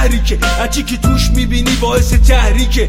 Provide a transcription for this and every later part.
شهری که هرچی که توش میبینی باعث تحریک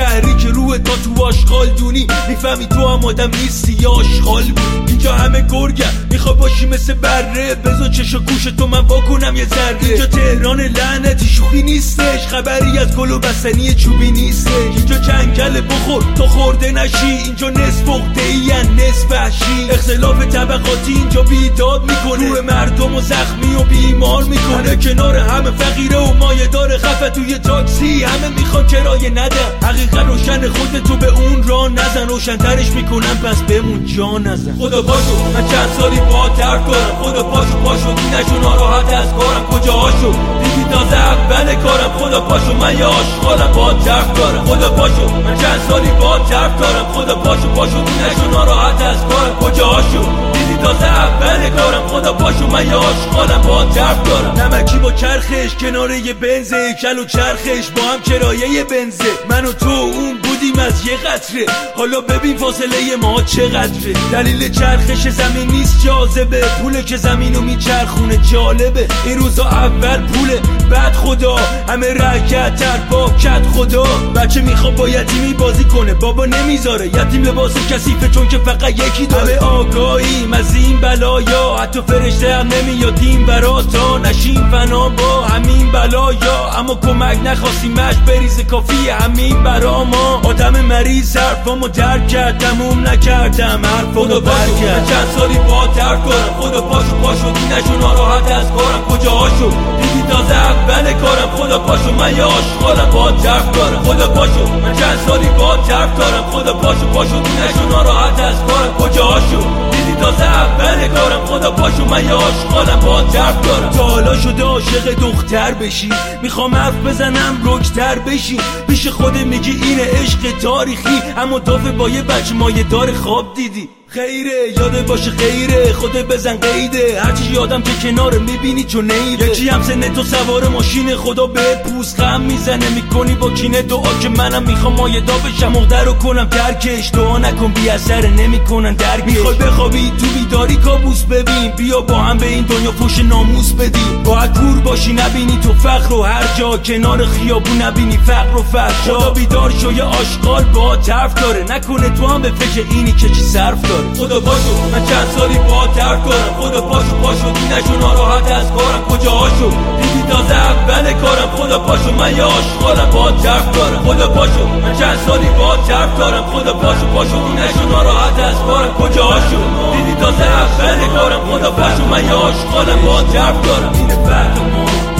روح تا تو آشغال دونی میفهمی تو هم آدم نیستی یا آشغال بود. اینجا همه گرگم میخوای باشی مثل بره، بذار چش و گوش تو من واکنم یه ذره. اینجا تهران لعنتی شوخی نیستش، خبری از گل و بستنی چوبی نیستش. اینجا جنگل بخور تا خورده نشی، اینجا نصف عقده‌ای نصف وحشی. اختلاف طبقاتی اینجا بیداد میکنه، روح مردم و زخمی و بیمار میکنه. کنار همه فقیره و مایه داره خفه توی تاکسی، همه میخوان کرایه ندن. حقیقت روشن، خودتو به اون راه نزن، روشن‌ترش میکنن پس بمون جا نزن. خدا پاشو من چند سالی با درد دارم، خدا پاشو دینشو ناراحت از کارم کجاهاشو دیدی تازه اول کارم. خدا پاشو من یه آشغالم با درد دارم، خدا پاشو من چند سالی با درد دارم. خدا پاشو دینشو ناراحت از کارم کجاهاشو دیدی تازه اول کارم. خدا پاشو من یه آشغالم با درد دارم. نمکی با چرخش کنار یه بنزه، کل و چرخش با هم کرایه بنزه. من و تو اون بودیم از یه قطره، حالا ببین فاصله ما چقدره. دلیل چرخش زمین نیست جاذبه، پوله که زمینو میچرخونه جالبه. این روزا اول پوله بعد خدا، همه رکت تر با کت خدا. بچه میخواد با یتیمی بازی کنه، بابا نمیذاره. یتیم لباس کثیفه چون که فقط یکی داره. همه آگاهیم از این بلایا، حتی فرشته هم نمیادیم برا تا نشیم فنا با همین بلایا. اما کمک نخواستیمش بریزه کافیه همین برا ما. آدم مریض حرفامو درک کرد، تموم نکردم حرفامو برکرد. چند سالی با درد دارم، خدا پاشو دینشو ناراحت از کارم کجاهاشو دیدی تازه اول کارم. خدا پاشو من یه آشغالم با درد دارم، خدا پاشو من چند سالی با درد دارم. خدا پاشو دینشو ناراحت از کارم کجاهاشو دیدی تازه اول کارم. خدا پاشو من یه آشغالم با درد دارم. تا حالا شده عاشق دختر بشی، میخوام حرف بزنم رکتر بشی. پیش خود میگی اینه عشق تاریخی، اما دافه با یه بچه مایه دار خواب دیدی. خیره یاده باشه خیره، خود بزن قیده. هرچی یادم که کنار میبینی چون نیره. یکی هم سن تو سوار ماشین، خدا بهت پوست غم میزنه. میکنی با کینه دعا که منم میخوام مایه دا بشم، مقدر رو کنم درکش. دعا نکن بی اثر نمیکنن درکش. میخوای بخوابی تو بیداری کابوس ببین، بیا با هم به این دنیا فوش ناموس بدیم. باید کور باشی نبینی تو فقر و هر جا، کنار خیابون نبینی فقر و فحشا. خدا بیدار شو یه آشغال با طرف داره، نکنه تو هم به فکر اینی که چی صرف داره. خدا پاشو من چند سالی با درد دارم، خدا پاشو دینشو ناراحت از کارم کجاهاشو دیدی تازه اول کارم. خدا پاشو من یه آشغالم با درد دارم، خدا پاشو من چند سالی با درد دارم. خدا پاشو دینشو ناراحت از کارم کجاهاشو دیدی تازه اول کارم. خدا پاشو من یه آشغالم با درد دارم. این فرق ما